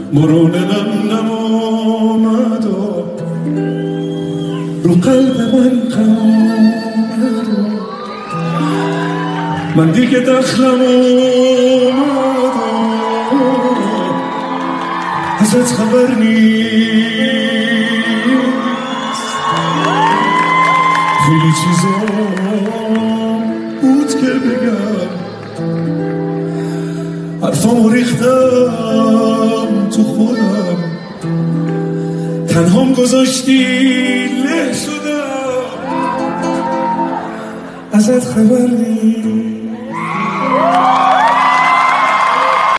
مرون نم آمد و رو قلب من قامد و من دیگه دخلم آمد و ازت خبر نیست. خیلی چیزا بود که بگم، حرفامو ریختم تو خودم، تنهام گذاشتی له شدم، ازت خبر نیست.